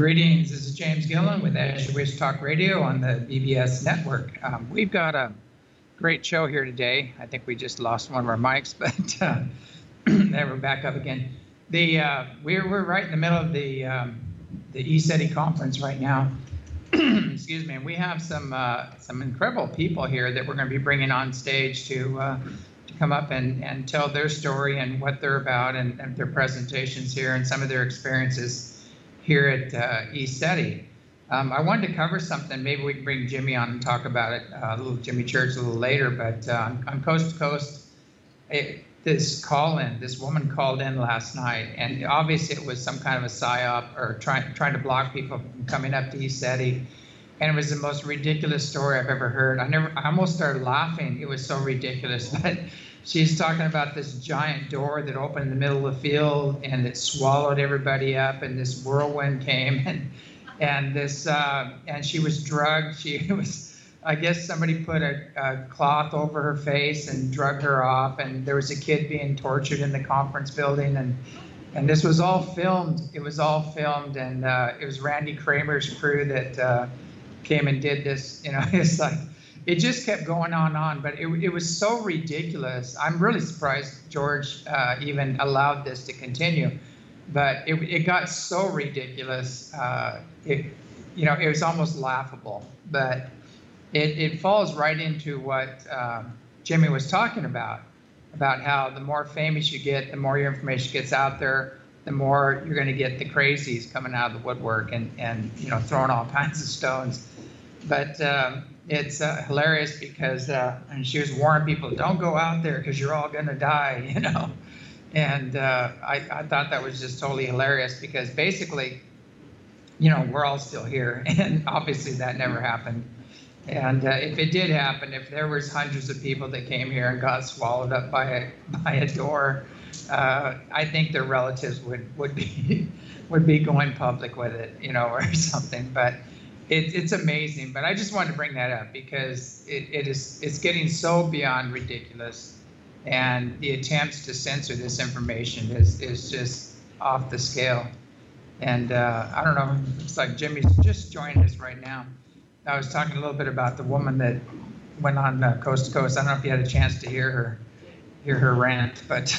Greetings, this is James Gillen with As You Wish Talk Radio on the BBS network. We've got a great show here today. I think we just lost one of our mics, but then we're back up again. We're right in the middle of the ECETI conference right now. Excuse me, and we have some incredible people here that we're going to be bringing on stage to come up and tell their story and what they're about and their presentations here and some of their experiences here at ECETI. I wanted to cover something. Maybe we can bring Jimmy on and talk about it, Jimmy Church, a little later. But on Coast to Coast, this woman called in last night, and obviously it was some kind of a psyop or trying to block people from coming up to ECETI. And it was the most ridiculous story I've ever heard. I almost started laughing. It was so ridiculous. But she's talking about this giant door that opened in the middle of the field and it swallowed everybody up, and this whirlwind came, and she was drugged. I guess somebody put a cloth over her face and drug her off, and there was a kid being tortured in the conference building, and this was all filmed. It was all filmed, and it was Randy Kramer's crew that came and did this. It's like, it just kept going on, but it was so ridiculous. I'm really surprised George even allowed this to continue, but it got so ridiculous. It was almost laughable, but it falls right into what Jimmy was talking about how the more famous you get, the more your information gets out there, the more you're going to get the crazies coming out of the woodwork and throwing all kinds of stones. But it's hilarious because and she was warning people, don't go out there because you're all going to die, And I thought that was just totally hilarious because basically, we're all still here, and obviously that never happened. And if it did happen, if there was hundreds of people that came here and got swallowed up by a door, I think their relatives would be going public with it, or something. But it's amazing. But I just wanted to bring that up because it's getting so beyond ridiculous, and the attempts to censor this information is just off the scale. And I don't know, it's like Jimmy's just joining us right now. I was talking a little bit about the woman that went on Coast to Coast. I don't know if you had a chance to hear her rant, but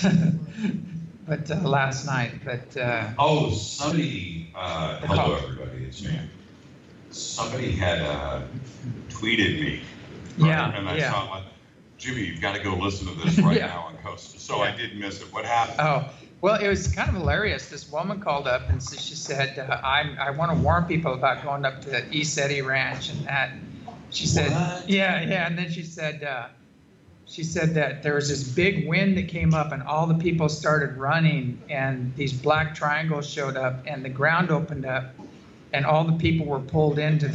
last night. But somebody. Hello, everybody. It's me. Somebody had tweeted me. Right? Yeah. And I saw like, Jimmy, you've got to go listen to this right now on Coast. So I did miss it. What happened? Oh. Well, it was kind of hilarious. This woman called up and she said, I want to warn people about going up to the ECETI Ranch and that. She said, what? Yeah. And then she said that there was this big wind that came up and all the people started running and these black triangles showed up and the ground opened up and all the people were pulled into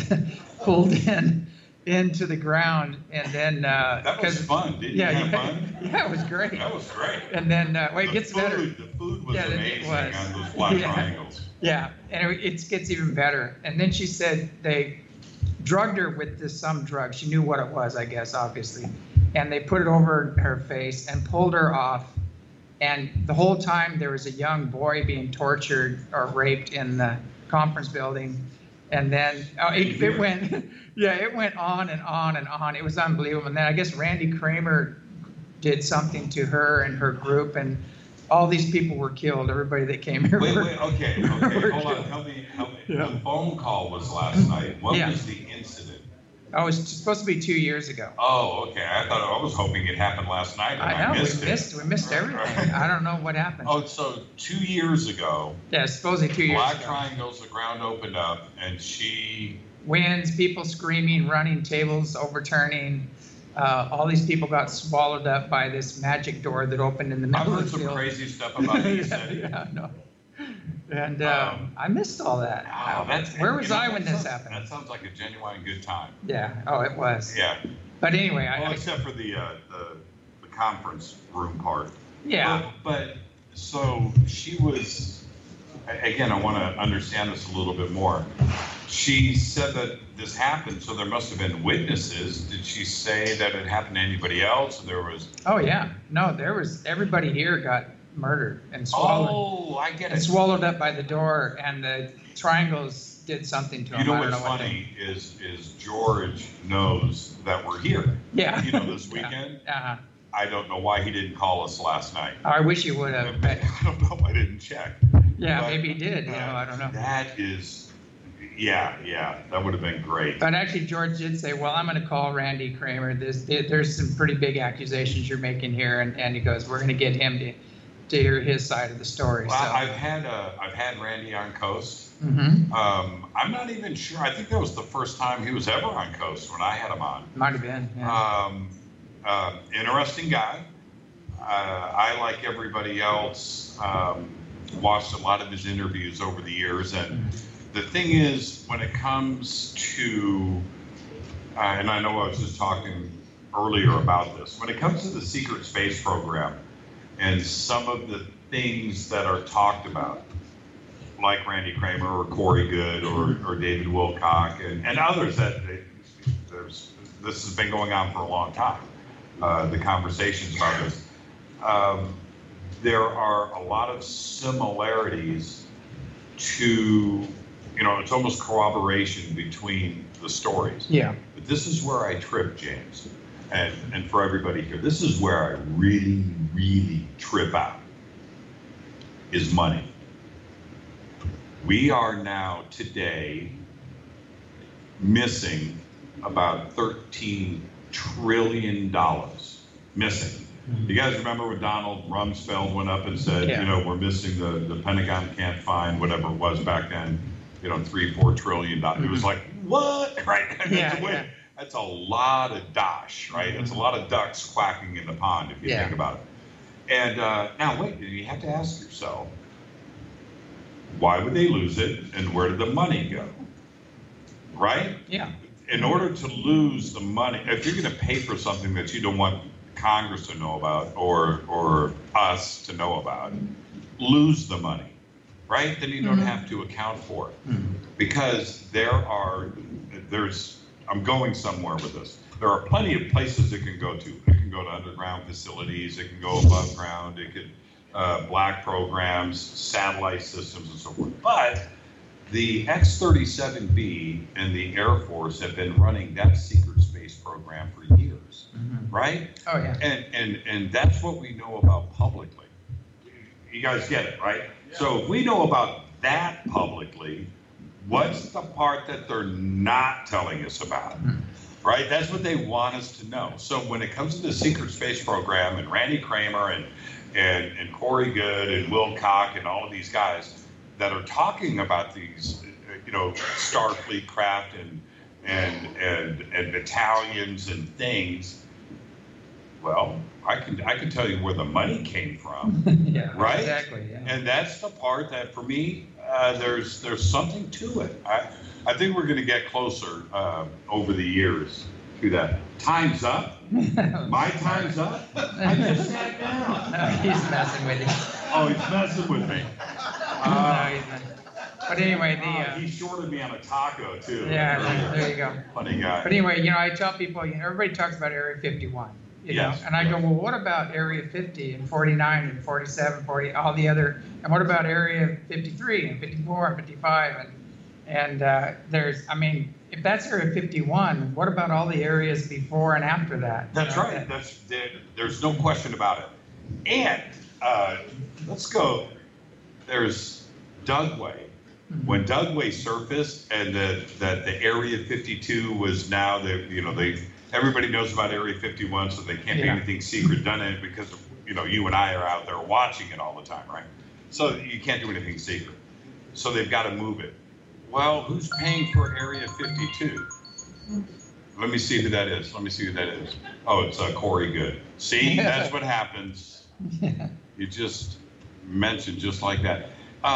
the ground, and then that was fun. Didn't you have fun? Yeah, it was great. That was great. And then it gets better. The food was amazing on those black triangles. Yeah, and it gets even better. And then she said they drugged her with some drug. She knew what it was, I guess, obviously. And they put it over her face and pulled her off. And the whole time there was a young boy being tortured or raped in the conference building. And then it went, it went on and on and on. It was unbelievable. And then I guess Randy Kramer did something to her and her group, and all these people were killed. Everybody that came here. Wait, okay. Hold on. Help me. Yeah. The phone call was last night. What was the incident? Oh, it was supposed to be 2 years ago. Oh, okay. I was hoping it happened last night. I know, we missed everything. I don't know what happened. Oh, so 2 years ago. Yeah, supposedly 2 years ago. Black triangles, the ground opened up, and she... Winds, people screaming, running, tables overturning. All these people got swallowed up by this magic door that opened in the middle of the field. I've heard some crazy stuff about ECETI. Yeah, I know. And I missed all that. Where was I when this happened? That sounds like a genuine good time. Yeah. Oh, it was. Yeah. But anyway, except for the conference room part. Yeah. But so she was. Again, I want to understand this a little bit more. She said that this happened, so there must have been witnesses. Did she say that it happened to anybody else? There was. Oh yeah. No, there was. Everybody here got murdered and swallowed. Oh, I get it. And swallowed up by the door, and the triangles did something to him. You know I don't what's know what funny is George knows that we're here. Yeah. You know, this weekend. Uh-huh. I don't know why he didn't call us last night. I wish you would have. But, I don't know. I didn't check. yeah, But, maybe he did. You know, I don't know. That is, yeah, that would have been great. But actually, George did say, "Well, I'm going to call Randy Kramer. There's some pretty big accusations you're making here," and he goes, "We're going to get him to hear his side of the story." Well, so. I've had Randy on Coast. Mm-hmm. I'm not even sure. I think that was the first time he was ever on Coast when I had him on. Might have been. Yeah. Interesting guy. I, like everybody else, watched a lot of his interviews over the years. And the thing is, when it comes to, and I know I was just talking earlier about this, when it comes to the secret space program and some of the things that are talked about, like Randy Kramer or Corey Good or David Wilcock and others this has been going on for a long time. The conversations about this. There are a lot of similarities to, it's almost corroboration between the stories. Yeah. But this is where I trip, James, and for everybody here, this is where I really, really trip out, is money. We are now today missing about $13 trillion missing. You guys remember when Donald Rumsfeld went up and said, we're missing the Pentagon can't find whatever it was back then, $3-4 trillion. It was like, what? Right? That's a lot of dosh, right? It's a lot of ducks quacking in the pond if you think about it. And now wait, you have to ask yourself, why would they lose it and where did the money go? Right? Yeah. In order to lose the money, if you're going to pay for something that you don't want Congress to know about or us to know about, lose the money, right? Then you don't have to account for it. Because I'm going somewhere with this. There are plenty of places it can go to. It can go to underground facilities, it can go above ground, it could black programs, satellite systems, and so forth. But the X-37B and the Air Force have been running that secret space program for years, right? Oh, yeah. And that's what we know about publicly. You guys get it, right? Yeah. So if we know about that publicly, what's the part that they're not telling us about? Right? That's what they want us to know. So when it comes to the secret space program and Randy Kramer and Corey Good and Wilcock and all of these guys that are talking about these, Starfleet craft and battalions and things, well, I can tell you where the money came from. Yeah, right? Exactly. Yeah. And that's the part that for me, there's something to it. I think we're going to get closer over the years to that. Time's up. My time's up. I just sat down. No, he's messing with you. Oh, he's messing with me. No, he's not. But anyway, he shorted me on a taco too. Yeah, there you go. Funny guy. But anyway, I tell people, everybody talks about Area 51. Yes. And I go, well, what about Area 50 and 49 and 47, 40, all the other, and what about Area 53 and 54 and 55? And if that's Area 51, what about all the areas before and after that? That's right. There's no question about it. And let's go. There's Dugway. When Dugway surfaced, and that the Area 52 was now everybody knows about Area 51, so they can't be anything secret done in it because you and I are out there watching it all the time, right? So you can't do anything secret. So they've got to move it. Well, who's paying for Area 52? Let me see who that is. Oh, it's Corey Good. See, that's what happens. You just mentioned just like that.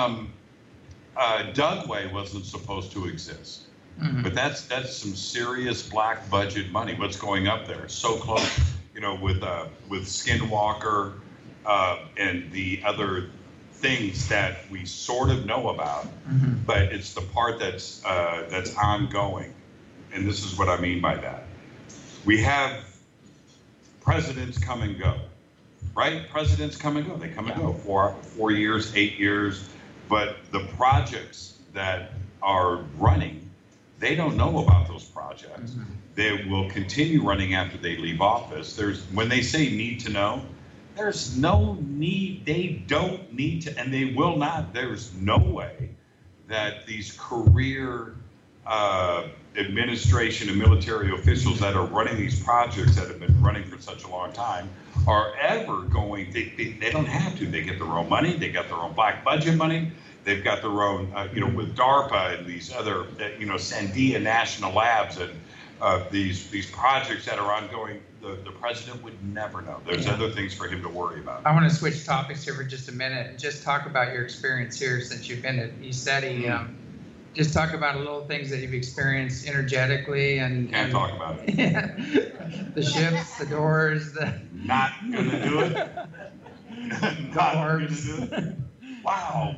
Dugway wasn't supposed to exist, but that's some serious black budget money. What's going up there? So close, with Skinwalker and the other things that we sort of know about, but it's the part that's ongoing, and this is what I mean by that. We have presidents come and go, right? Presidents come and go. They come and go. 4 years, 8 years. But the projects that are running, they don't know about those projects. They will continue running after they leave office. When they say need to know, there's no need. They don't need to, and they will not. There's no way that these career administration and military officials that are running these projects that have been running for such a long time are ever going. They don't have to. They get their own money. They got their own black budget money. They've got their own, with DARPA and these other, Sandia National Labs and these projects that are ongoing. The president would never know. There's other things for him to worry about. I want to switch topics here for just a minute and just talk about your experience here since you've been at ECETI. Just talk about a little things that you've experienced energetically and talk about it. The ships, the doors, Not gonna do it. Not gonna do it. Wow.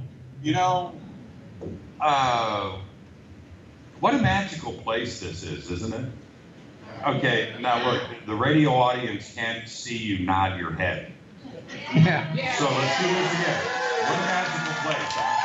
What a magical place this is, isn't it? Okay, now look, the radio audience can't see you nod your head. Yeah. So let's do this again. What a magical place, huh?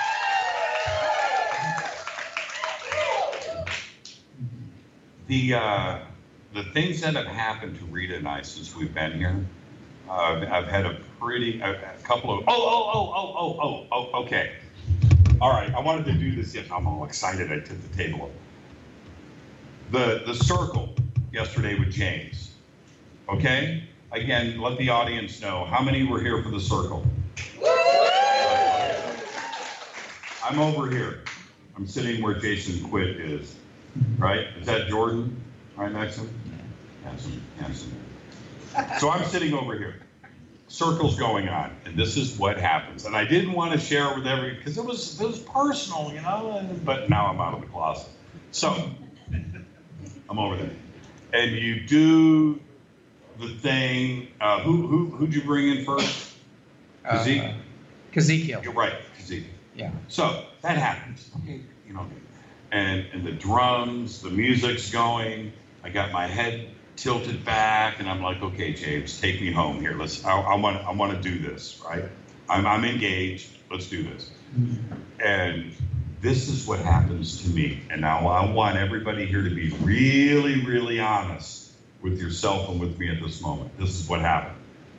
The things that have happened to Rita and I since we've been here, I've had a couple of, okay. All right, I wanted to do this, I'm all excited, I took the table up. The circle yesterday with James, okay? Again, let the audience know, how many were here for the circle? I'm over here. I'm sitting where Jason Quitt is, right? Is that Jordan right next to him? Handsome. So I'm sitting over here. Circle's going on, and this is what happens. And I didn't want to share it with because it was personal, but now I'm out of the closet. So I'm over there. And you do the thing, who'd you bring in first? Kazekiel. You're right, Kazekiel. Yeah. So that happens, okay, and the drums, the music's going, I got my head tilted back, and I'm like, okay, James, take me home here. I want to do this, right? I'm engaged. Let's do this. And this is what happens to me. And now I want everybody here to be really, really honest with yourself and with me at this moment. This is what happened.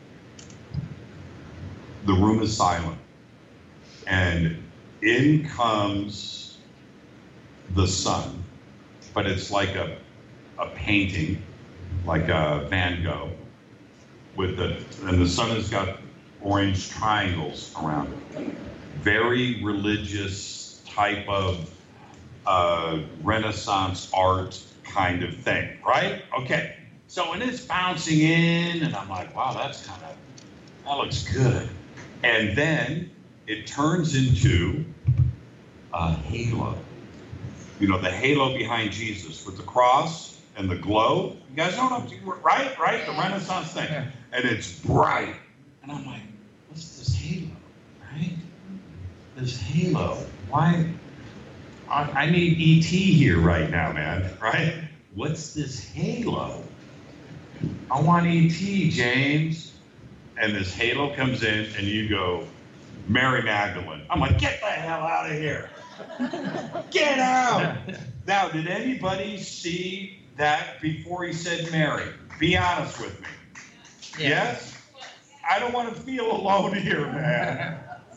The room is silent, and in comes the sun, but it's like a painting, like a Van Gogh, and the sun has got orange triangles around it. Very religious type of Renaissance art kind of thing, right? Okay, so and it's bouncing in, and I'm like, wow, that looks good. And then it turns into a halo. The halo behind Jesus with the cross and the glow. You guys know what I'm saying, right? The Renaissance thing. Yeah. And it's bright. And I'm like, what's this halo, right? This halo. Why? I need E.T. here right now, man, right? What's this halo? I want E.T., James. And this halo comes in, and you go, Mary Magdalene. I'm like, get the hell out of here. Get out. Now, did anybody see that before he said Mary? Be honest with me. Yeah. Yes? I don't want to feel alone here, man.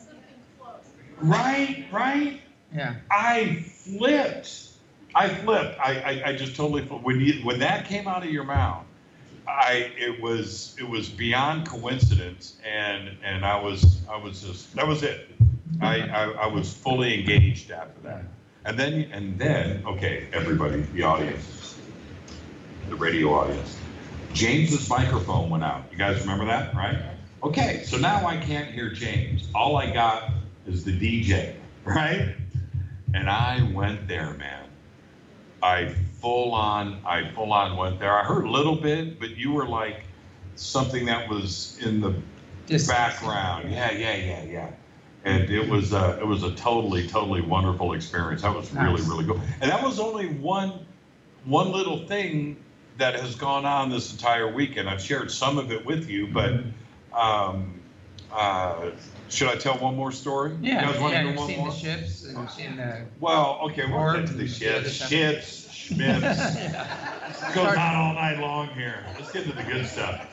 Right? Yeah. I flipped. I just totally flipped. When that came out of your mouth, it was beyond coincidence, and I was just, that was it. I was fully engaged after that. And then, okay, everybody, the audience, the radio audience, James's microphone went out. You guys remember that, right? Okay, so now I can't hear James. All I got is the DJ, right? And I went there, man. I full on went there. I heard a little bit, but you were like something that was in the background. Yeah. And it was a totally wonderful experience. That was really, really good. And that was only one little thing that has gone on this entire weekend. I've shared some of it with you, but should I tell one more story? Yeah, you guys want to hear you've one seen more? the ships and you've seen the. Well, okay, we'll Or get to the the ships. other stuff. Ships, schmips. Yeah. It goes on all night long here. Let's get to the good stuff.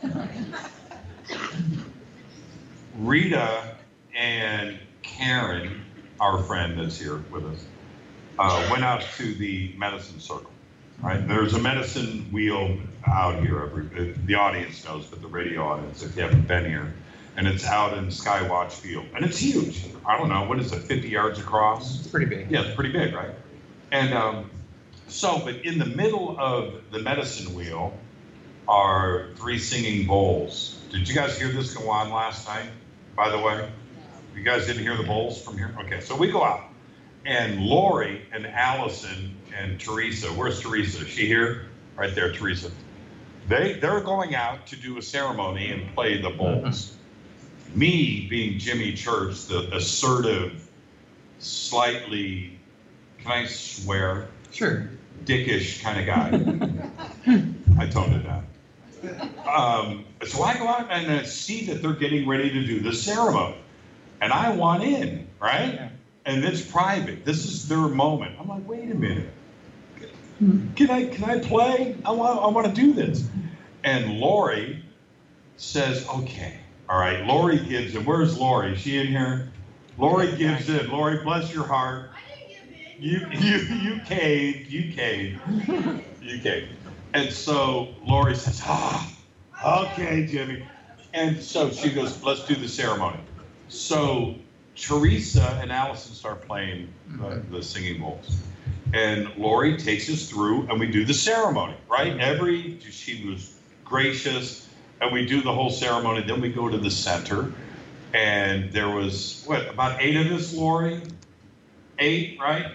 Rita and Karen, our friend that's here with us, went out to the medicine circle. Right? There's a medicine wheel out here. The audience knows, but the radio audience, if you haven't been here, and it's out in Skywatch Field, and it's huge. I don't know, what is it, 50 yards across? It's pretty big. Yeah, it's pretty big, right? And but in the middle of the medicine wheel are 3 singing bowls. Did you guys hear this go on last night, by the way? You guys didn't hear the bowls from here? Okay, so we go out, and Lori and Allison and Teresa, where's Teresa? Is she here? Right there, Teresa. They're going out to do a ceremony and play the bowls. Me, being Jimmy Church, the assertive, slightly, can I swear? Sure. Dickish kind of guy. I toned it down. So I go out and I see that they're getting ready to do the ceremony. And I want in, right? Yeah. And it's private. This is their moment. I'm like, wait a minute. Can I play? I want to do this. And Lori says, okay. All right, Lori gives in. Where's Lori? Is she in here? Lori gives in. Lori, bless your heart. You caved. You caved. And so Lori says, okay, Jimmy. And so she goes, let's do the ceremony. So Teresa and Allison start playing the singing bowls. And Lori takes us through and we do the ceremony, right? She was gracious. And we do the whole ceremony. Then we go to the center. And there was, about 8 of us, Lori? 8, right?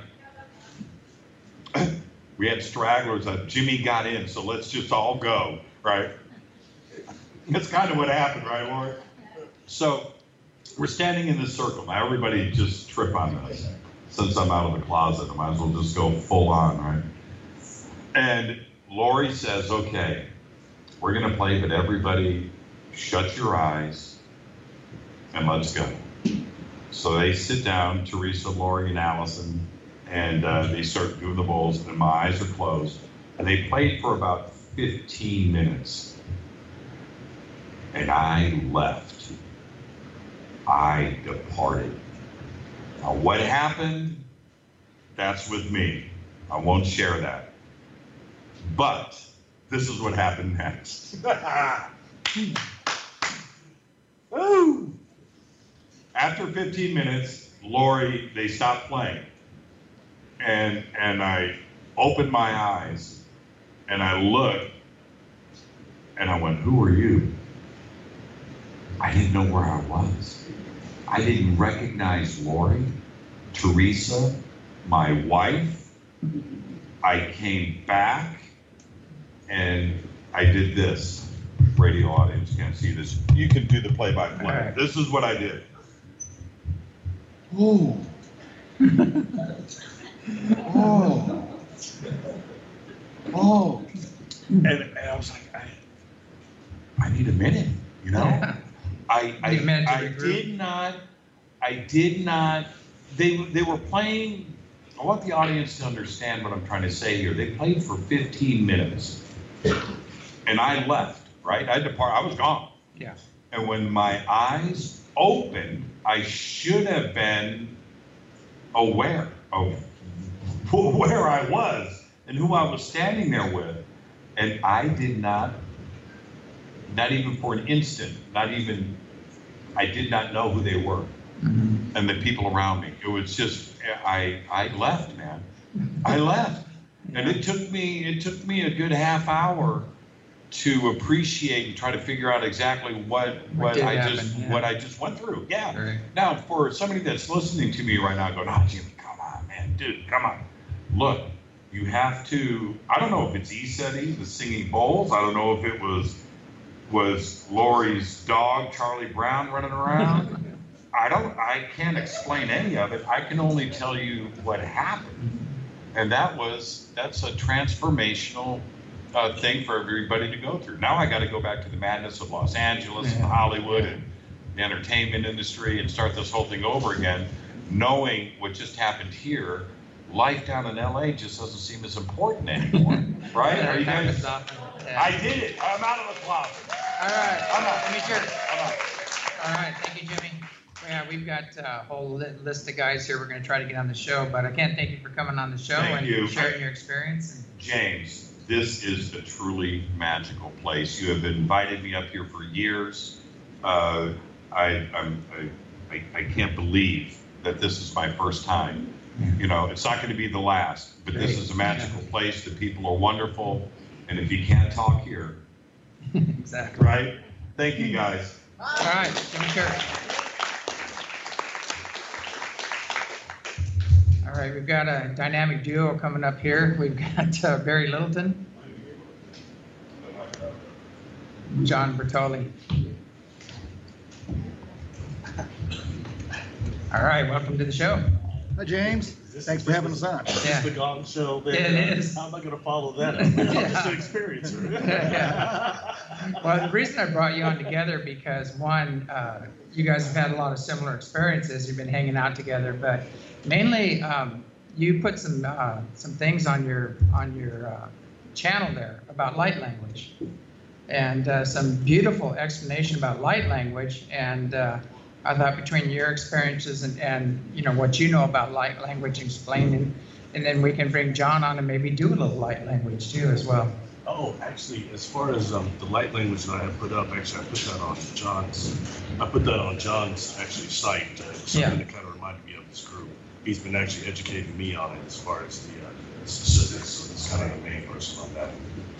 We had stragglers. Jimmy got in, so let's just all go, right? That's kind of what happened, right, Lori? So we're standing in this circle. Now, everybody just trip on this. Since I'm out of the closet, I might as well just go full on, right? And Lori says, okay, we're going to play, but everybody shut your eyes and let's go. So they sit down, Teresa, Lori, and Allison, and they start doing the bowls, and my eyes are closed. And they played for about 15 minutes. And I left. I departed. Now, what happened? That's with me. I won't share that. But this is what happened next. Woo! After 15 minutes, Lori, they stopped playing. And I opened my eyes and I looked and I went, who are you? I didn't know where I was. I didn't recognize Lori, Teresa, my wife. I came back and I did this. Radio audience can't see this. You can do the play-by-play. Right. This is what I did. Ooh. Oh. And I was like, I need a minute, you know? Yeah. I did not, they were playing, I want the audience to understand what I'm trying to say here. They played for 15 minutes and I left, right? I was gone. Yeah. And when my eyes opened, I should have been aware of where I was and who I was standing there with. And I did not even for an instant, I did not know who they were and the people around me. It was just, I left, man. I left. Yeah. And it took me a good half hour to appreciate and try to figure out exactly what I just went through. Yeah. Right. Now, for somebody that's listening to me right now going, oh, Jimmy, come on, man, dude, come on. Look, you have to, I don't know if it's ESETI, the singing bowls. I don't know if it was Lori's dog, Charlie Brown, running around. I can't explain any of it. I can only tell you what happened. And that's a transformational thing for everybody to go through. Now I got to go back to the madness of Los Angeles and Hollywood the entertainment industry and start this whole thing over again, knowing what just happened here, life down in LA just doesn't seem as important anymore, right? Are you guys? Yeah. I did it. I'm out of the closet. All right. I'm out. Let me hear it. I'm out. All right. Thank you, Jimmy. Yeah, we've got a whole list of guys here we're going to try to get on the show, but I can't thank you for coming on the show Thank you. sharing your experience. James, this is a truly magical place. You have invited me up here for years. I can't believe that this is my first time. You know, it's not going to be the last, but this is a magical place. The people are wonderful. And if you can't talk here, Exactly. right? Thank you, guys. All right, Jimmy Church. All right, we've got a dynamic duo coming up here. We've got Barry Littleton, John Bertoli. All right, welcome to the show. Hi, James. Thanks for having us on. Yeah. Is the Gong Show there? Yeah, it is. How am I going to follow that? I'm just an experiencer. Yeah. Well, the reason I brought you on together because one, you guys have had a lot of similar experiences. You've been hanging out together, but mainly you put some things on your channel there about light language, and some beautiful explanation about light language. And I thought between your experiences and you know what you know about light language explaining, and then we can bring John on and maybe do a little light language too as well. Oh, actually, as far as the light language that I have put up, actually, I put that on John's actually site. Something that kind of reminded me of this group. He's been actually educating me on it as far as the specifics. So it's kind of the main person on that.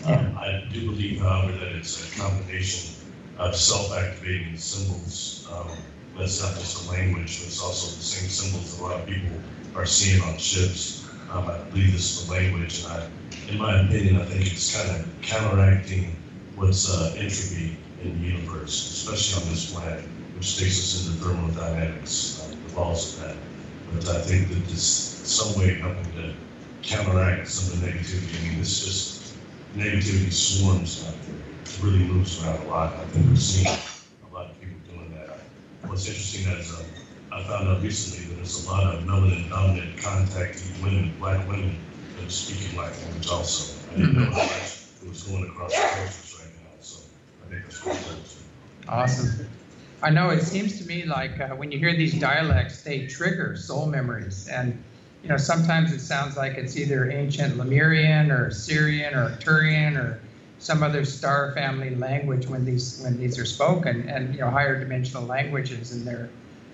I do believe, however, that it's a combination of self-activating symbols. That's not just a language, but it's also the same symbols that a lot of people are seeing on ships. I believe this is the language, and in my opinion, I think it's kind of counteracting what's entropy in the universe, especially on this planet, which takes us into thermodynamics, the laws of that. But I think that this some way helping to counteract some of the negativity. I mean, this just negativity swarms out there. It really moves around a lot. I think we're seeing a lot of people doing that. What's interesting is I found out recently that there's a lot of melanin-dominant contactee women, black women, that are speaking light language also. I didn't know how much it was going across the cultures right now, so I think that's pretty cool. Awesome. I know it seems to me like when you hear these dialects, they trigger soul memories. And, you know, sometimes it sounds like it's either ancient Lemurian or Syrian or Arcturian or some other star family language when these are spoken, and, you know, higher dimensional languages, and they're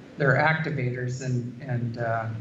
activators. And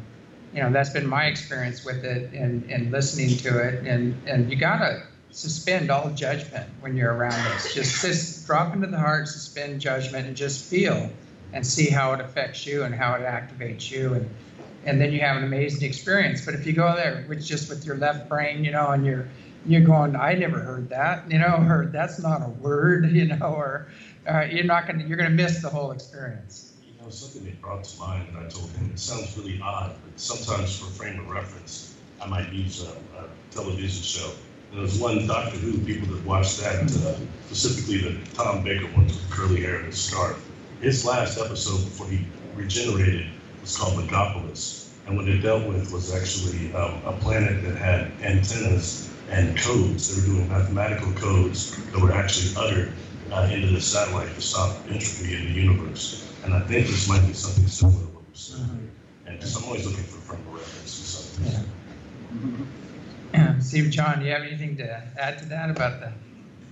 you know, that's been my experience with it and listening to it. And you gotta suspend all judgment when you're around this. Just drop into the heart, suspend judgment, and just feel and see how it affects you and how it activates you. And then you have an amazing experience. But if you go there with your left brain, you know, and you're going, I never heard that, you know, or that's not a word, you know, or you're gonna miss the whole experience. You know, something they brought to mind that I told him, it sounds really odd, but sometimes for frame of reference, I might use a television show. There was one Doctor Who, people that watched that, specifically the Tom Baker one with curly hair and a scarf. His last episode before he regenerated was called Megapolis. And what it dealt with was actually a planet that had antennas and codes. They were doing mathematical codes that were actually uttered into the satellite to stop entropy in the universe. And I think this might be something similar to what we're saying. And so I'm always looking for frame of reference or something. Yeah. Steve, John, do you have anything to add to that about that?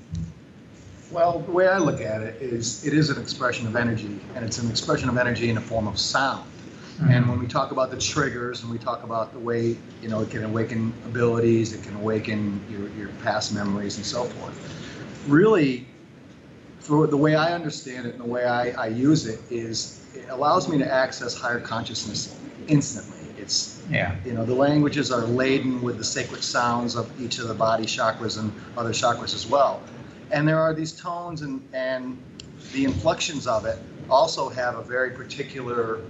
Well, the way I look at it is an expression of energy, and it's an expression of energy in the form of sound. Mm-hmm. And when we talk about the triggers and we talk about the way, you know, it can awaken abilities, it can awaken your past memories and so forth. Really, for the way I understand it and the way I use it is it allows me to access higher consciousness instantly. It's, you know, the languages are laden with the sacred sounds of each of the body chakras and other chakras as well. And there are these tones and the inflections of it also have a very particular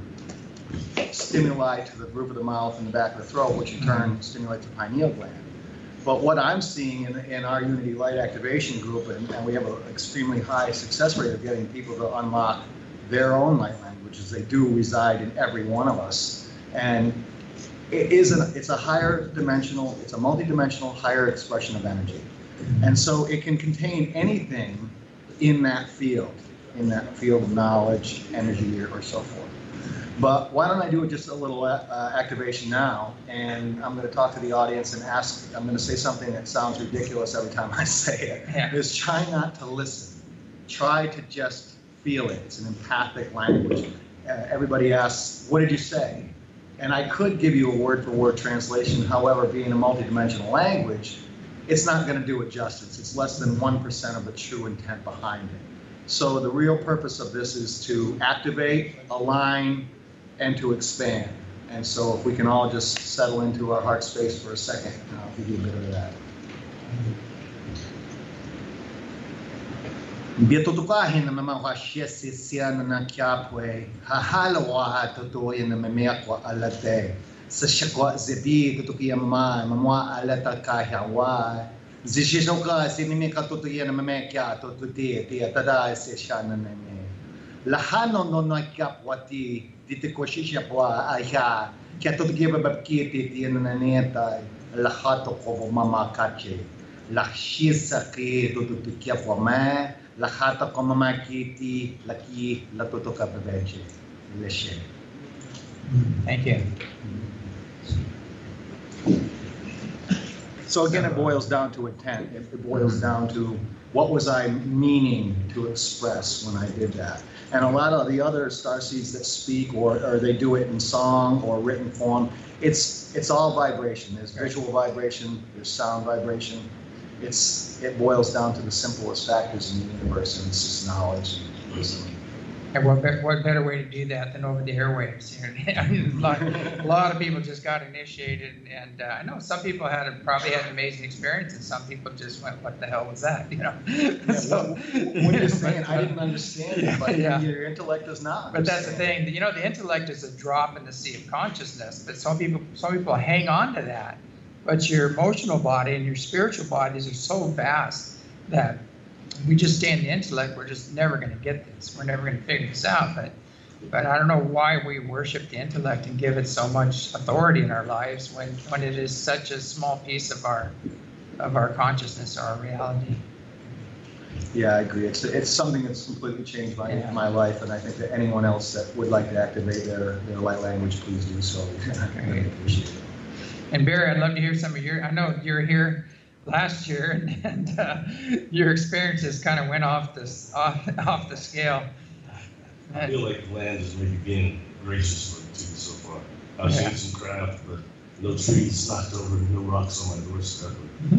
stimuli to the roof of the mouth and the back of the throat, which in turn stimulates the pineal gland. But what I'm seeing in our Unity Light Activation group, and we have an extremely high success rate of getting people to unlock their own light languages. They do reside in every one of us. And it's a higher dimensional, it's a multidimensional higher expression of energy. And so it can contain anything in that field of knowledge, energy, or so forth. But why don't I do just a little activation now, and I'm going to talk to the audience and ask, I'm going to say something that sounds ridiculous every time I say it, is try not to listen. Try to just feel it. It's an empathic language. Everybody asks, what did you say? And I could give you a word-for-word translation. However, being a multidimensional language, it's not going to do it justice. It's less than 1% of the true intent behind it. So the real purpose of this is to activate, align, and to expand. And so if we can all just settle into our heart space for a second, I'll give you a bit of that. Bietotukahin na mamawashesi siya na nakyapwe, hahalawa tutuya na mamekwa alate, sa shakwa zebi tutukiya mamwa alata kahyawa, zishishoka sinimika tutuya na mamekya tututi, tiya tada se shana nene. Lahano no nakyapwati, ditikoshisha pwa ayha, kya tutukiya babakiti tiya na naneta, lahato kovo mama kache, lakshisa ki tutukiya pwa me, Lahata komamakiti laki latutuka bebeche leshe. Thank you. So again, it boils down to intent. It boils down to what was I meaning to express when I did that. And a lot of the other starseeds that speak, or they do it in song or written form, it's all vibration. There's visual vibration, there's sound vibration. It boils down to the simplest factors in the universe, and it's just knowledge and wisdom. And what better way to do that than over the airwaves? I mean, a lot of people just got initiated, and I know some people probably had an amazing experience, and some people just went, "What the hell was that?" You know. Yeah, so, when you're saying I didn't understand it, but your intellect does not. But that's the thing. You know, the intellect is a drop in the sea of consciousness, but some people hang on to that. But your emotional body and your spiritual bodies are so vast that we just stay in the intellect. We're just never going to get this. We're never going to figure this out. But I don't know why we worship the intellect and give it so much authority in our lives when it is such a small piece of our consciousness or our reality. Yeah, I agree. It's something that's completely changed my life, and I think that anyone else that would like to activate their light language, please do so. I really appreciate it. And Barry, I'd love to hear some of your, I know you were here last year and your experiences kind of went off the scale. I feel like the land is maybe being gracious with it too so far. I've seen some craft, but no trees knocked over, no rocks on my doorstep.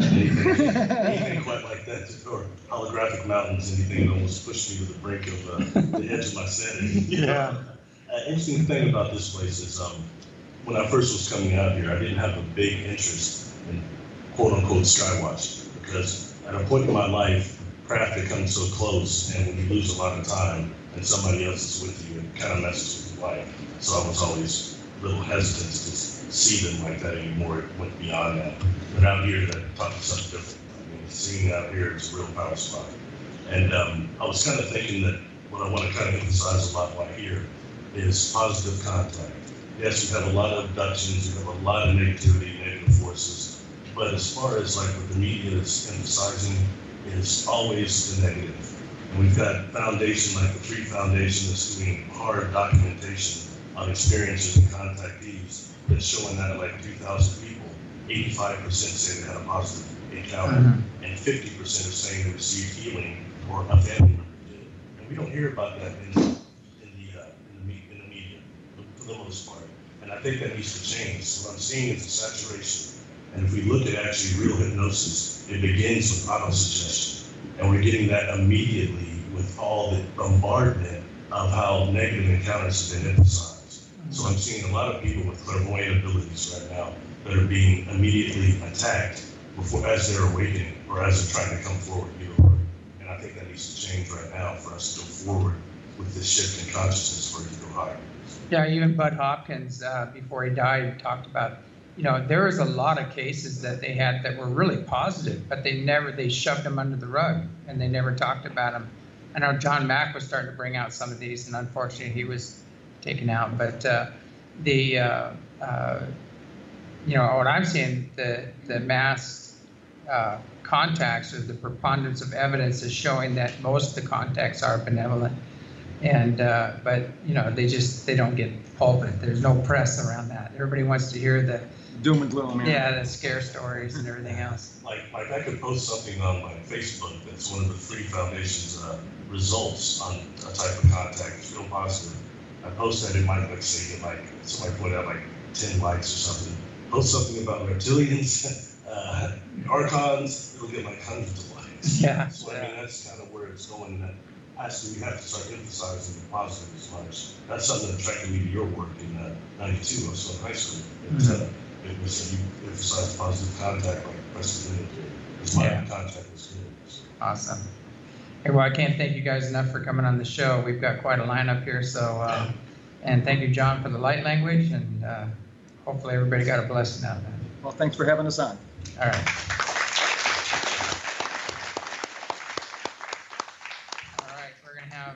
Anything quite like that, or holographic mountains, anything that almost pushed me to the brink of the edge of my sanity. Yeah. Interesting thing about this place is when I first was coming out here, I didn't have a big interest in quote-unquote skywatch, because at a point in my life, craft becomes so close, and when you lose a lot of time and somebody else is with you, it kind of messes with your life. So I was always a little hesitant to see them like that anymore. It went beyond that. But out here, that taught me something different. I mean, seeing out here is a real power spot. And I was kind of thinking that what I want to kind of emphasize a lot while here is positive contact. Yes, we have a lot of abductions, we have a lot of negativity, negative forces, but as far as like what the media is emphasizing, is always the negative. And we've got foundation like the Free Foundation that's doing hard documentation on experiences and contactees that's showing that like 2,000 people, 85% say they had a positive encounter, and 50% are saying they received healing or a family member did. And we don't hear about that in the media for the most part. And I think that needs to change. So what I'm seeing is a saturation. And if we look at actually real hypnosis, it begins with auto-suggestion. And we're getting that immediately with all the bombardment of how negative encounters have been emphasized. So I'm seeing a lot of people with clairvoyant abilities right now that are being immediately attacked before, as they're awakening or as they're trying to come forward. And I think that needs to change right now for us to go forward with this shift in consciousness for it to go higher. Yeah, even Bud Hopkins, before he died, talked about, you know, there was a lot of cases that they had that were really positive, but they shoved them under the rug and they never talked about them. I know John Mack was starting to bring out some of these, and unfortunately he was taken out. But what I'm seeing, the mass contacts, or the preponderance of evidence, is showing that most of the contacts are benevolent. And but they don't get pulpit. There's no press around that. Everybody wants to hear the doom and gloom. Yeah, the scare stories and everything else. Like I could post something on my Facebook that's one of the 3 foundations results on a type of contact. It's real positive. I post that, it might say get somebody put out 10 likes or something. Post something about reptilians, archons, it'll get hundreds of likes. Yeah. So I mean, that's kind of where it's going. That actually we have to start emphasizing the positive as much. That's something that attracted me to your work in '92. I was still in high school. It was you emphasize positive contact like Preston did. Because my contact was good. So. Awesome. Hey, well, I can't thank you guys enough for coming on the show. We've got quite a lineup here. So, and thank you, John, for the light language, and hopefully everybody got a blessing out of that. Well, thanks for having us on. All right. All right, we're going to have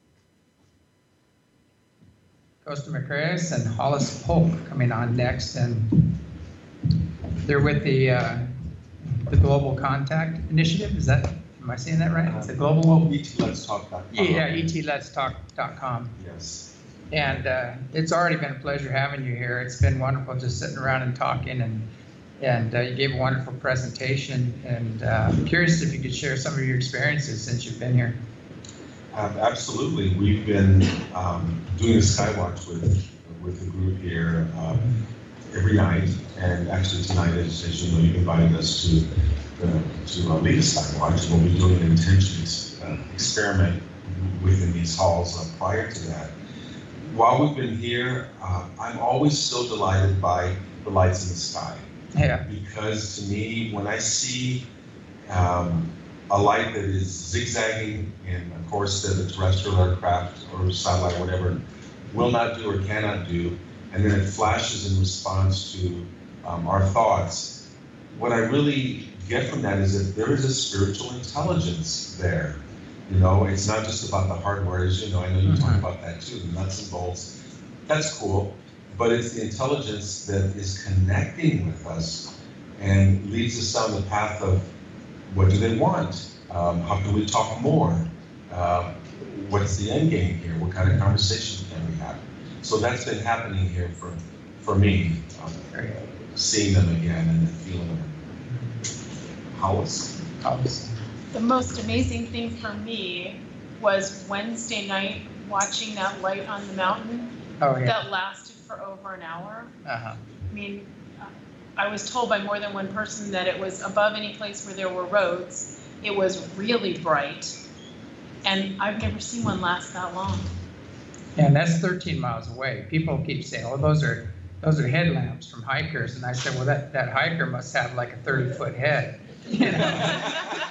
Costa Macraeus and Hollis Polk coming on next, and they're with the Global Contact Initiative. Is that, am I saying that right? It's the global. ETLetsTalk.com. Yeah, ETLetsTalk.com. Yes. And it's already been a pleasure having you here. It's been wonderful just sitting around and talking, and you gave a wonderful presentation. And I'm curious if you could share some of your experiences since you've been here. Absolutely. We've been doing a Skywatch with the group here every night, and actually tonight, as you know, you've invited us to lead a Skywatch, and we'll be doing an intentions experiment within these halls prior to that. While we've been here, I'm always so delighted by the lights in the sky. Yeah. Because to me, when I see a light that is zigzagging in a course that a terrestrial aircraft or satellite, whatever, will not do or cannot do, and then it flashes in response to our thoughts, what I really get from that is that there is a spiritual intelligence there. You know, it's not just about the hardware, as you know, I know you talk about that too, the nuts and bolts. That's cool, but it's the intelligence that is connecting with us and leads us down the path of what do they want? How can we talk more? What's the end game here? What kind of conversation can we have? So that's been happening here for me, seeing them again and feeling them. Hollis? The most amazing thing for me was Wednesday night watching that light on the mountain that lasted for over an hour. I mean, I was told by more than one person that it was above any place where there were roads. It was really bright, and I've never seen one last that long. And that's 13 miles away. People keep saying, "Oh, those are headlamps from hikers," and I said, "Well, that hiker must have like a 30-foot head." You know?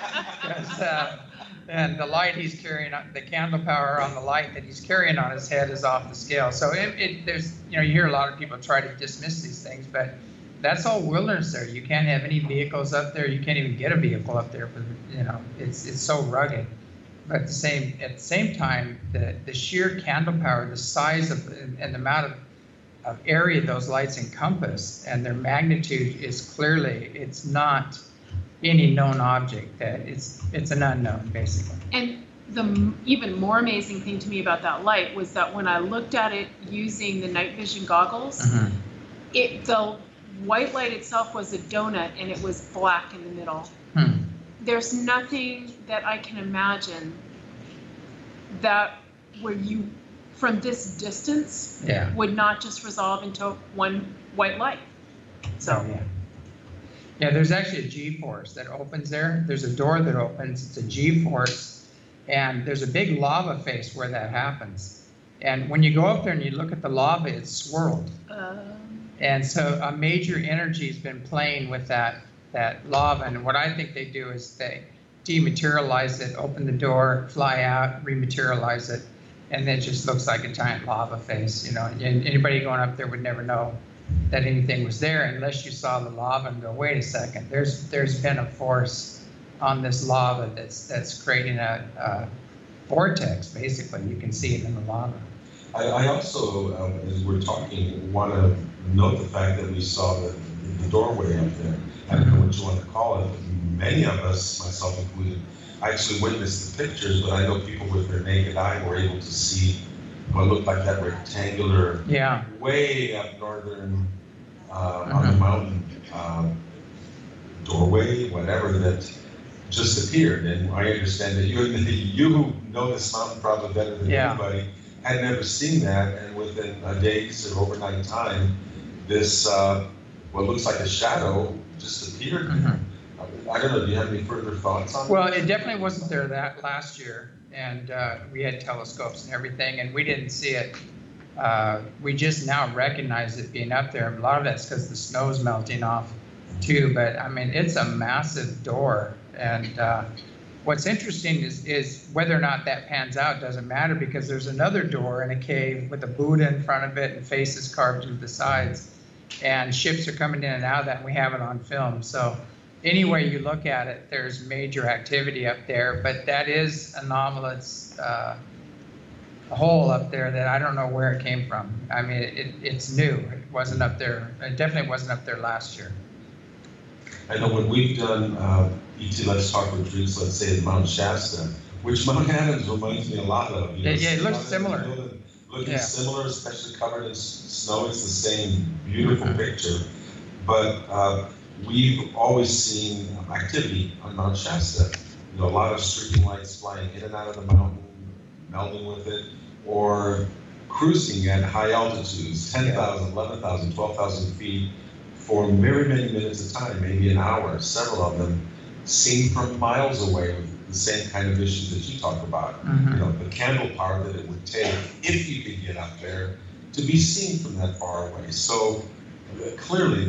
And the light he's carrying, the candle power on the light that he's carrying on his head is off the scale. So there's, you hear a lot of people try to dismiss these things, but that's all wilderness there. You can't have any vehicles up there. You can't even get a vehicle up there. It's so rugged. But at the same time, the sheer candle power, the size of and the amount of area those lights encompass, and their magnitude is clearly, it's not any known object. That it's an unknown, basically. And the even more amazing thing to me about that light was that when I looked at it using the night vision goggles, the white light itself was a donut and it was black in the middle. There's nothing that I can imagine that where you, from this distance, would not just resolve into one white light. So. Yeah, there's actually a G-force that opens there. There's a door that opens. It's a G-force, and there's a big lava face where that happens. And when you go up there and you look at the lava, it's swirled. And so a major energy has been playing with that lava. And what I think they do is they dematerialize it, open the door, fly out, rematerialize it, and then it just looks like a giant lava face. And anybody going up there would never know that anything was there unless you saw the lava and go, wait a second, there's been a force on this lava that's creating a vortex, basically. You can see it in the lava. I also, as we're talking, want to note the fact that we saw the doorway up there. I don't know what you want to call it, but many of us, myself included, actually witnessed the pictures, but I know people with their naked eye were able to see what looked like that rectangular, way up northern on the mountain doorway, whatever, that just appeared. And I understand that you who know this mountain probably better than anybody, had never seen that, and within a day's or overnight time, this what looks like a shadow just appeared. I don't know. Do you have any further thoughts on it? Well, it definitely wasn't there that last year, and we had telescopes and everything, and we didn't see it. We just now recognize it being up there. A lot of that's because the snow's melting off, too. But I mean, it's a massive door, and what's interesting is whether or not that pans out doesn't matter, because there's another door in a cave with a Buddha in front of it and faces carved into the sides, and ships are coming in and out of that, and we have it on film. So any way you look at it, there's major activity up there, but that is anomalous hole up there that I don't know where it came from. I mean, it's new. It wasn't up there. It definitely wasn't up there last year. I know when we've done ET Let's Talk retreats, let's say in Mount Shasta, which Mount Adams reminds me a lot of. Yeah, it looks similar. Looking similar, especially covered in snow. It's the same beautiful picture. But we've always seen activity on Mount Shasta. You know, a lot of streaking lights flying in and out of the mountain, melding with it, or cruising at high altitudes, 10,000, 11,000, 12,000 feet, for very many minutes at a time, maybe an hour, several of them, seen from miles away with the same kind of issues that you talk about. You know, the candle power that it would take, if you could get up there, to be seen from that far away. So clearly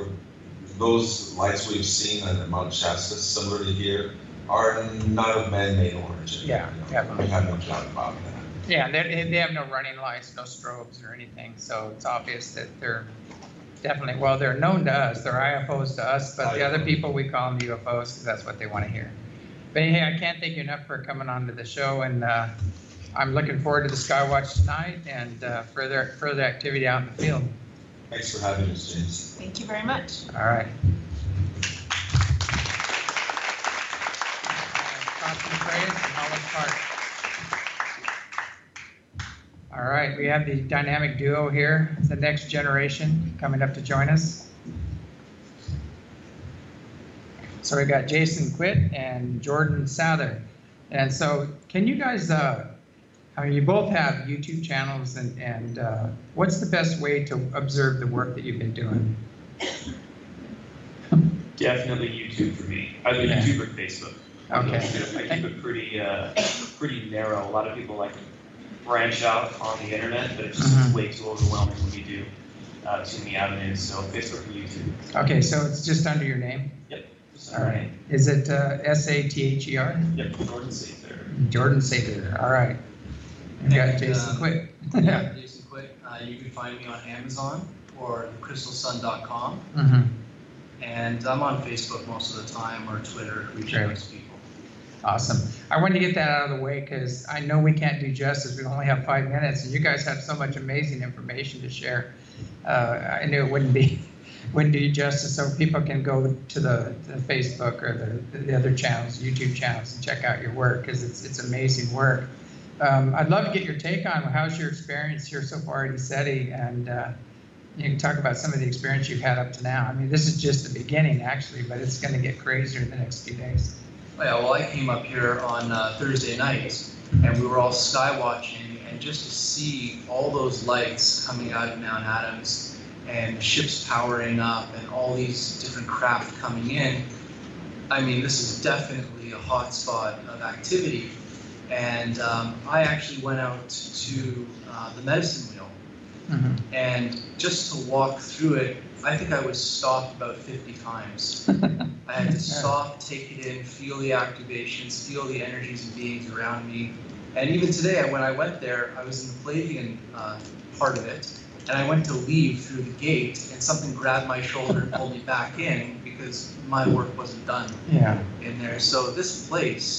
those lights we've seen on Mount Shasta, similar to here, are not of man-made origin. Yeah, we have no doubt about that. Yeah, they have no running lights, no strobes or anything, so it's obvious that they're definitely, well, they're known to us, they're IFOs to us, but the other people, we call them UFOs because that's what they want to hear. But hey, I can't thank you enough for coming on to the show, and I'm looking forward to the Skywatch tonight and further activity out in the field. Thanks for having us, James. Thank you very much. All right. Constant praise and Hollis Park. All right, we have the dynamic duo here, the next generation coming up to join us. So we got Jason Quitt and Jordan Souther. And so can you guys, I mean, you both have YouTube channels, and what's the best way to observe the work that you've been doing? Definitely YouTube for me. Either YouTube or Facebook. Okay. I keep it pretty narrow. A lot of people like to branch out on the internet, but it's just way too overwhelming when you do too many avenues. So Facebook and YouTube. Okay, so it's just under your name? Yep. All right. Is it S-A-T-H-E-R? Yep, Jordan Sather. Jordan Sather, all right. We've got Jason Quitt. Yeah, Jason Quitt. You can find me on Amazon or thecrystalsun.com. And I'm on Facebook most of the time, or Twitter, reaching out to people. Awesome. I wanted to get that out of the way because I know we can't do justice. We only have 5 minutes, and you guys have so much amazing information to share. I knew it wouldn't do justice, so people can go to the Facebook or the other channels, YouTube channels, and check out your work because it's amazing work. I'd love to get your take on how's your experience here so far at ECETI, and you can talk about some of the experience you've had up to now. I mean, this is just the beginning, actually, but it's going to get crazier in the next few days. Yeah, well, I came up here on Thursday night, and we were all sky watching, and just to see all those lights coming out of Mount Adams, and ships powering up, and all these different craft coming in, I mean, this is definitely a hot spot of activity. And I actually went out to the medicine wheel, and just to walk through it, I think I was stopped about 50 times. I had to stop, take it in, feel the activations, feel the energies and beings around me. And even today, when I went there, I was in the Palladian part of it, and I went to leave through the gate, and something grabbed my shoulder and pulled me back in because my work wasn't done in there. So this place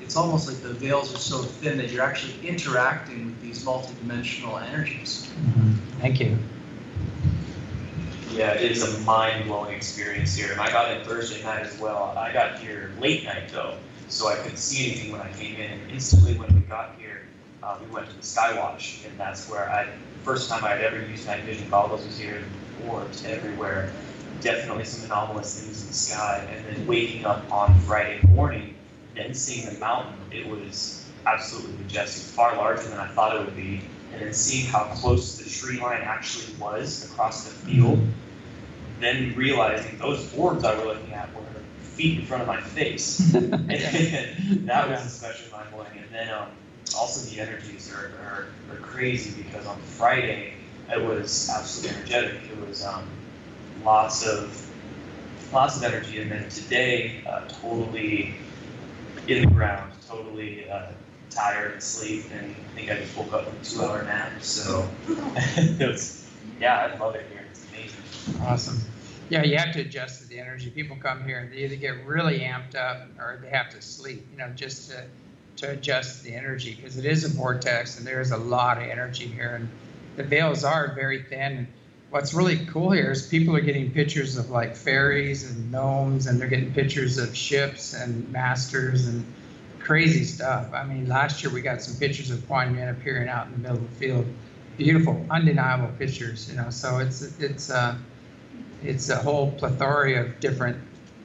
it's almost like the veils are so thin that you're actually interacting with these multidimensional energies. Thank you. Yeah, it is a mind-blowing experience here, and I got in Thursday night as well. I got here late night though, so I couldn't see anything when I came in. And instantly when we got here, we went to the Skywatch, and that's where first time I'd ever used night vision goggles was here. Orbs everywhere, definitely some anomalous things in the sky. And then waking up on Friday morning, then seeing the mountain, it was absolutely majestic, far larger than I thought it would be. And then seeing how close the tree line actually was across the field, then realizing those orbs I were looking at were feet in front of my face. And that was especially mind-blowing. And then also the energies are crazy, because on Friday it was absolutely energetic. It was lots of energy, and then today totally in the ground, totally tired and sleep, and I think I just woke up from a 2-hour nap. So it was, yeah, I love it here. It's amazing. Awesome. Yeah, you have to adjust to the energy. People come here and they either get really amped up or they have to sleep, just to adjust the energy, because it is a vortex and there is a lot of energy here, and the veils are very thin. And what's really cool here is people are getting pictures of like fairies and gnomes, and they're getting pictures of ships and masters and crazy stuff. I mean, last year we got some pictures of Kuan Yin appearing out in the middle of the field. Beautiful, undeniable pictures, so it's a whole plethora of different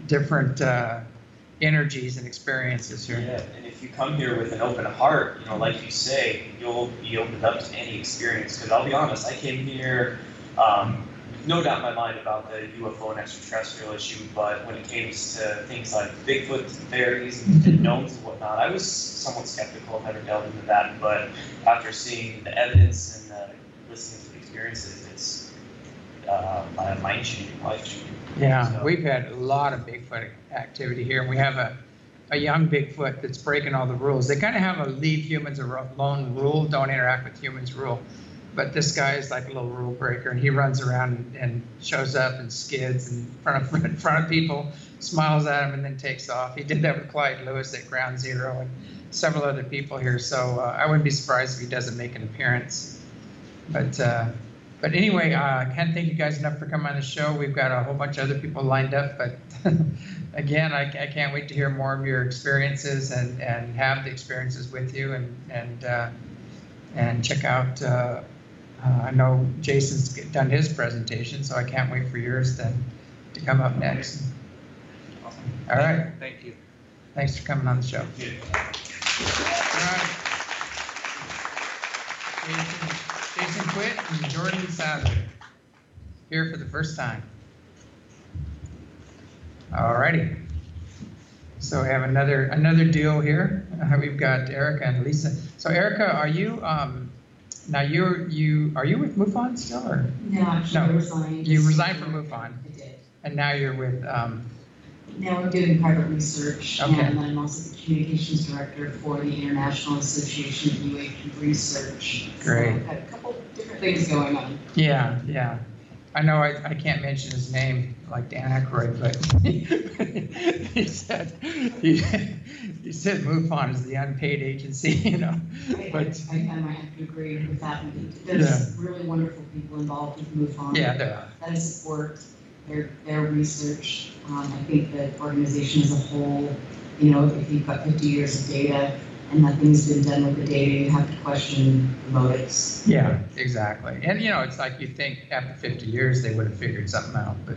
energies and experiences here. Yeah, and if you come here with an open heart, like you say, you'll be opened up to any experience. Because I'll be honest, I came here, no doubt in my mind about the UFO and extraterrestrial issue, but when it came to things like Bigfoot and fairies and gnomes and whatnot, I was somewhat skeptical. I've never delved into that, but after seeing the evidence and listening to the experiences, it's mind-changing, life-changing. Yeah, so. We've had a lot of Bigfoot activity here, and we have a young Bigfoot that's breaking all the rules. They kind of have a leave humans alone rule, don't interact with humans rule. But this guy is like a little rule breaker, and he runs around and shows up and skids in front of people, smiles at them, and then takes off. He did that with Clyde Lewis at Ground Zero and several other people here. So I wouldn't be surprised if he doesn't make an appearance. But anyway, I can't thank you guys enough for coming on the show. We've got a whole bunch of other people lined up, but again, I can't wait to hear more of your experiences and have the experiences with you and check out. I know Jason's done his presentation, so I can't wait for yours to come up next. Awesome. All right. Thank you. Thanks for coming on the show. Yeah. All right. Jason Quitt and Jordan Sadler here for the first time. All righty. So we have another duo here. We've got Erica and Lisa. So Erica, are you now are you with MUFON still, or? No, actually, I resigned. You resigned from MUFON. I did. And now you're with. Now I'm doing private research, okay. And I'm also the communications director for the International Association of UAP Research. Great. So I've got a couple different things going on. Yeah. I know I can't mention his name like Dan Aykroyd, but he said MUFON is the unpaid agency, But I might have to agree with that. There's really wonderful people involved with MUFON. Yeah, there are. That support their research. I think the organization as a whole, if you've got 50 years of data and nothing's been done with the data, you have to question the motives. Yeah, exactly. And it's like you think after 50 years they would have figured something out, but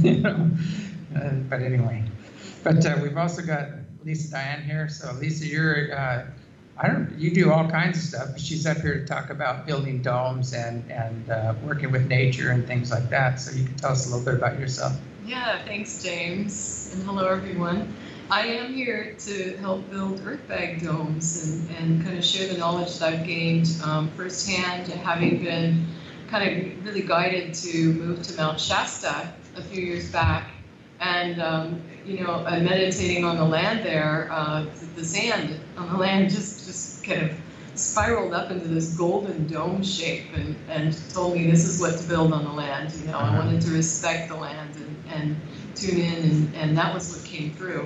but anyway. But we've also got Lisa Diane here. So Lisa, you're you do all kinds of stuff, but she's up here to talk about building domes and working with nature and things like that. So you can tell us a little bit about yourself. Yeah, thanks, James, and hello, everyone. I am here to help build earthbag domes and kind of share the knowledge that I've gained firsthand, having been kind of really guided to move to Mount Shasta a few years back. And, I'm meditating on the land there, the sand on the land just kind of spiraled up into this golden dome shape and told me this is what to build on the land. I wanted to respect the land and tune in, and that was what came through.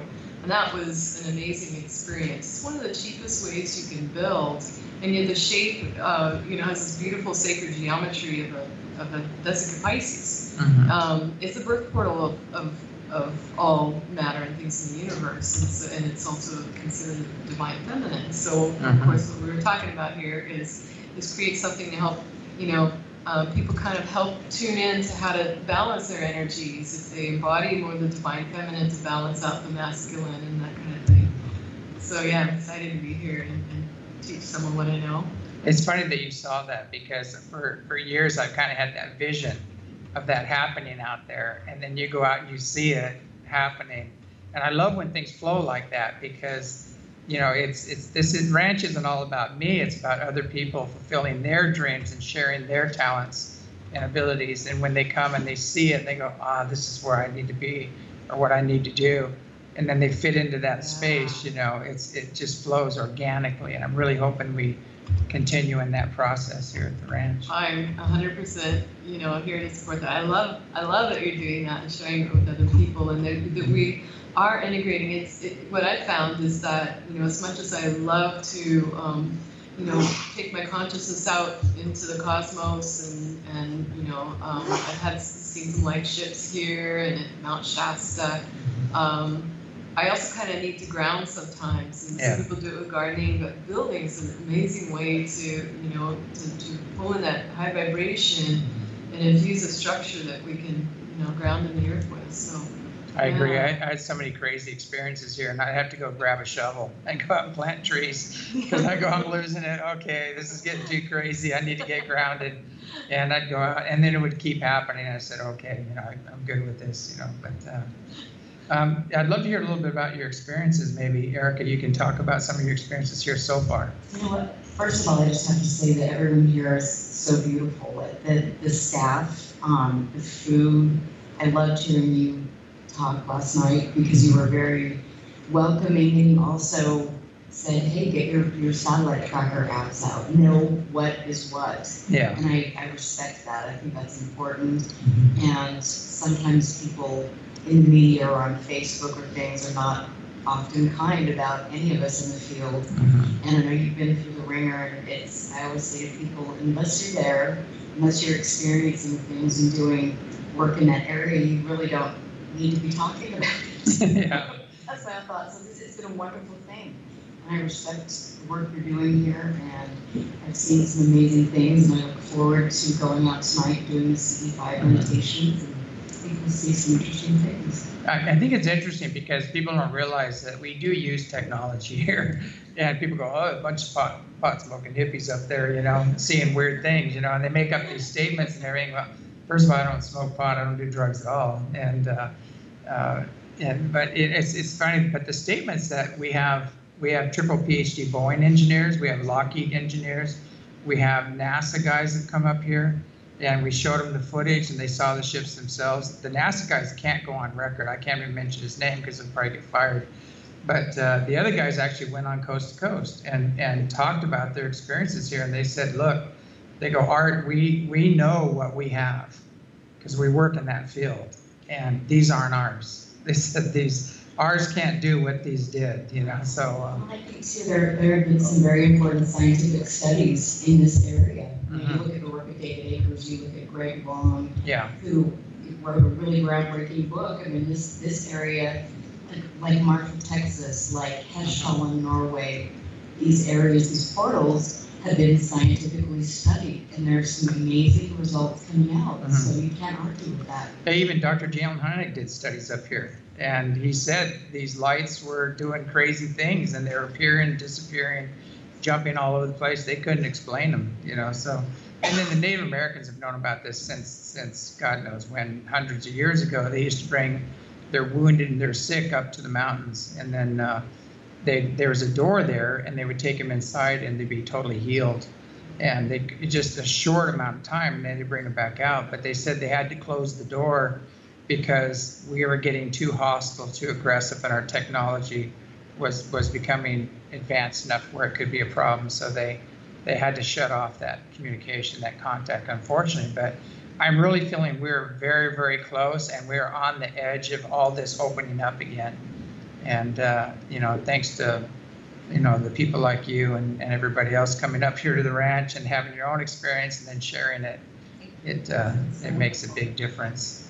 And that was an amazing experience. It's one of the cheapest ways you can build, and yet the shape, you know, has this beautiful sacred geometry of a Vesica Pisces. It's the birth portal of all matter and things in the universe, and it's also considered the divine feminine. So, of course, what we were talking about here is create something to help, you know, people kind of help tune in to how to balance their energies if they embody more the divine feminine to balance out the masculine and that kind of thing. So yeah, I'm excited to be here and teach someone what I know. It's funny that you saw that, because for years I've kind of had that vision of that happening out there, and then you go out and you see it happening. And I love when things flow like that, because, you know, this ranch isn't all about me, it's about other people fulfilling their dreams and sharing their talents and abilities. And when they come and they see it, they go, this is where I need to be, or what I need to do. And then they fit into that space, you know, it just flows organically. And I'm really hoping we continue in that process here at the ranch. I'm 100%, you know, here to support that. I love that you're doing that and sharing it with other people, and that we are integrating. What I found is that, you know, as much as I love to, you know, take my consciousness out into the cosmos, and you know, I've seen some light ships here and at Mount Shasta. I also kind of need to ground sometimes, and some people do it with gardening, but building is an amazing way to, you know, to pull in that high vibration and infuse a structure that we can, you know, ground in the earth with. So I agree. I had so many crazy experiences here, and I have to go grab a shovel and go out and plant trees, because I go, I'm losing it. Okay, this is getting too crazy. I need to get grounded. And I'd go out, and then it would keep happening. I said, okay, you know, I'm good with this, you know. But I'd love to hear a little bit about your experiences. Maybe, Erica, you can talk about some of your experiences here so far. You know what? First of all, I just have to say that everyone here is so beautiful. The staff, the food. I loved hearing you talk last night, because you were very welcoming, and you also said, hey, get your satellite tracker apps out. Know what is what. Yeah. And I respect that. I think that's important. And sometimes people in the media or on Facebook or things are not often kind about any of us in the field. And I know you've been through the ringer, and I always say to people, unless you're there, unless you're experiencing things and doing work in that area, you really don't need to be talking about it. Yeah. That's my thought. So it's been a wonderful thing. And I respect the work you're doing here, and I've seen some amazing things, and I look forward to going out tonight doing the CE5 meditations, and I think we'll see some interesting things. I think it's interesting because people don't realize that we do use technology here, and people go, oh, a bunch of pot smoking hippies up there, you know, seeing weird things, you know, and they make up these statements and everything. Well, first of all, I don't smoke pot, I don't do drugs at all, but it's funny. But the statements that we have triple PhD Boeing engineers, we have Lockheed engineers, we have NASA guys that come up here. And we showed them the footage, and they saw the ships themselves. The NASA guys can't go on record. I can't even mention his name because he'll probably get fired. But the other guys actually went on coast to coast and talked about their experiences here. And they said, look, they go, Art, we know what we have because we work in that field. And these aren't ours. They said ours can't do what these did, you know, so. I think too, there have been some very important scientific studies in this area. You look at the work of David Akers, you look at Greg Long, who wrote a really groundbreaking book. I mean, this area, like Marfa, Texas, like Hesshall in Norway, these areas, these portals have been scientifically studied, and there's some amazing results coming out. So you can't argue with that. Even Dr. Jalen Hynek did studies up here, and he said these lights were doing crazy things, and they were appearing, disappearing, jumping all over the place. They couldn't explain them, you know. So, and then the Native Americans have known about this since God knows when, hundreds of years ago. They used to bring their wounded and their sick up to the mountains, and then there was a door there, and they would take them inside, and they'd be totally healed. And they just a short amount of time, and then they bring them back out. But they said they had to close the door because we were getting too hostile, too aggressive, and our technology was becoming advanced enough where it could be a problem. So they had to shut off that communication, that contact, unfortunately. But I'm really feeling we're very, very close, and we're on the edge of all this opening up again. And, thanks to, the people like you and everybody else coming up here to the ranch and having your own experience and then sharing it, it makes a big difference.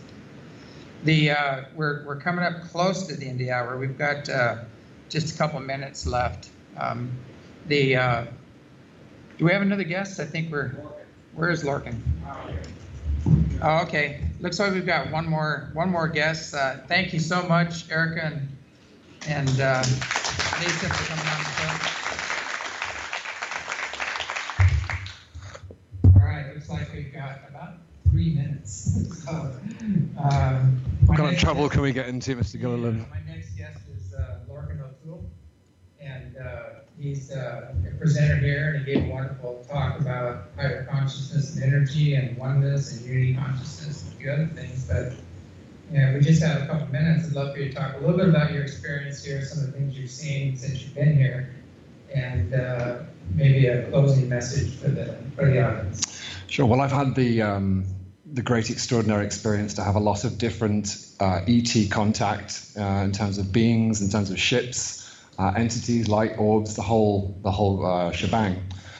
We're coming up close to the end of the hour. We've got just a couple minutes left. Do we have another guest? I think where is Lorcan? Oh, okay. Looks like we've got one more guest. Thank you so much, Erica and Lisa, for coming on the show. All right, looks like we've got about 3 minutes. So, what kind of trouble can we get into, Mr. Gilliland? My next guest is Lorcan O'Toole, and he's a presenter here, and he gave a wonderful talk about higher consciousness and energy and oneness and unity consciousness and a few other things. But we just have a couple minutes. I'd love for you to talk a little bit about your experience here, some of the things you've seen since you've been here, and maybe a closing message for the audience. Sure. Well, I've had the great extraordinary experience to have a lot of different ET contact in terms of beings, in terms of ships, entities, light orbs, the whole shebang.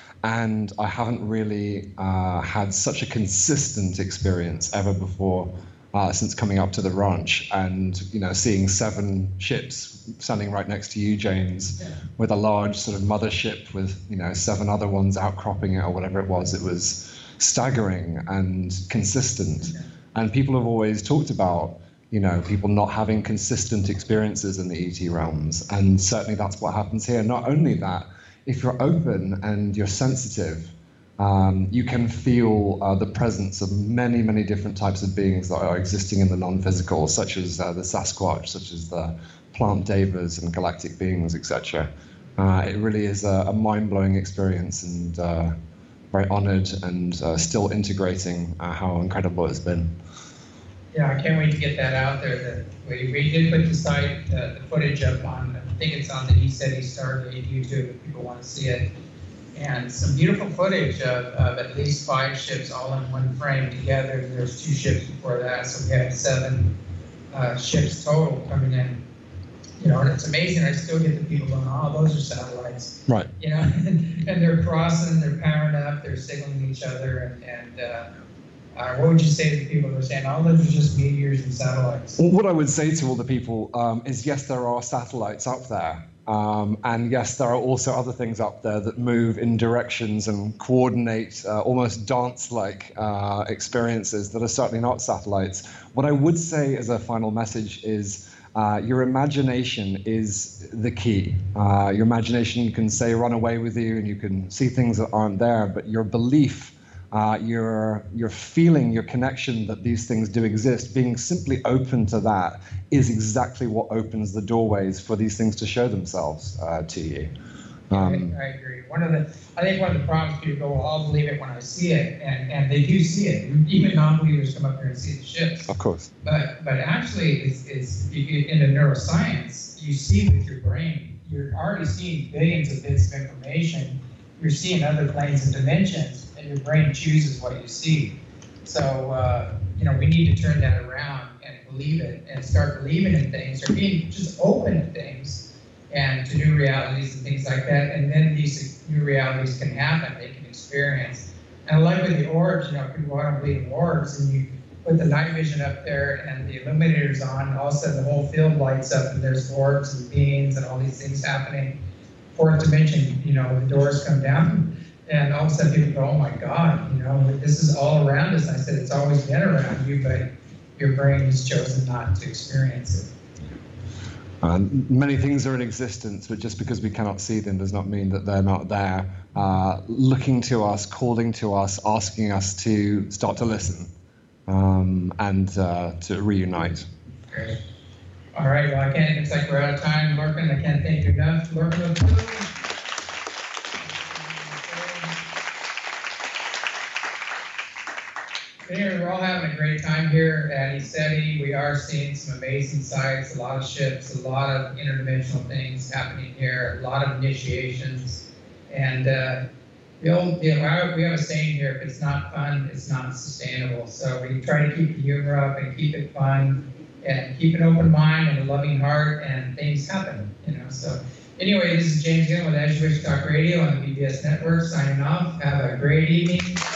And I haven't really had such a consistent experience ever before since coming up to the ranch and seeing 7 ships standing right next to you, James, with a large sort of mothership with 7 other ones outcropping it or whatever it was. It was staggering and consistent. And people have always talked about people not having consistent experiences in the ET realms. And certainly that's what happens here. Not only that, if you're open and you're sensitive, you can feel the presence of many, many different types of beings that are existing in the non-physical, such as the Sasquatch, such as the plant devas and galactic beings, etc. It really is a mind-blowing experience, and very honored and still integrating how incredible it's been. Yeah, I can't wait to get that out there. We did put the footage up on, I think it's on the He Said He Stargate YouTube if people want to see it. And some beautiful footage of at least 5 ships all in one frame together. There's 2 ships before that, so we have 7 ships total coming in. And it's amazing. I still get the people going, oh, those are satellites. Right. And they're crossing, they're powering up, they're signaling each other, and what would you say to the people who are saying, oh, those are just meteors and satellites? Well, what I would say to all the people is, yes, there are satellites up there. And yes, there are also other things up there that move in directions and coordinate almost dance-like experiences that are certainly not satellites. What I would say as a final message is your imagination is the key. Your imagination can say run away with you and you can see things that aren't there, but your belief, your feeling, your connection that these things do exist, being simply open to that is exactly what opens the doorways for these things to show themselves to you. I agree. I think one of the problems people go, well, I'll believe it when I see it, and they do see it. Even non-believers come up here and see the ships. Of course. But actually, it's if you get into neuroscience, you see with your brain. You're already seeing billions of bits of information. You're seeing other planes and dimensions, and your brain chooses what you see. So, we need to turn that around and believe it, and start believing in things, or being just open to things, and to new realities and things like that. And then these new realities can happen, they can experience. And like with the orbs, people don't believe in orbs, and you put the night vision up there and the illuminators on, and all of a sudden the whole field lights up, and there's orbs and beings and all these things happening. 4th dimension, the doors come down, and all of a sudden people go, oh my God, this is all around us. And I said, it's always been around you, but your brain has chosen not to experience it. Many things are in existence, but just because we cannot see them does not mean that they're not there, looking to us, calling to us, asking us to start to listen and to reunite. Great. All right, well, it looks like we're out of time. Lorcan, I can't thank you enough. Lorcan O'Toole. Anyway, we're all having a great time here at ECETI. We are seeing some amazing sights, a lot of ships, a lot of interdimensional things happening here, a lot of initiations. And we have a saying here, if it's not fun, it's not sustainable. So we try to keep the humor up and keep it fun and keep an open mind and a loving heart, and things happen, So anyway, this is James Gillen with As You Wish Talk Radio on the BBS Network, signing off. Have a great evening.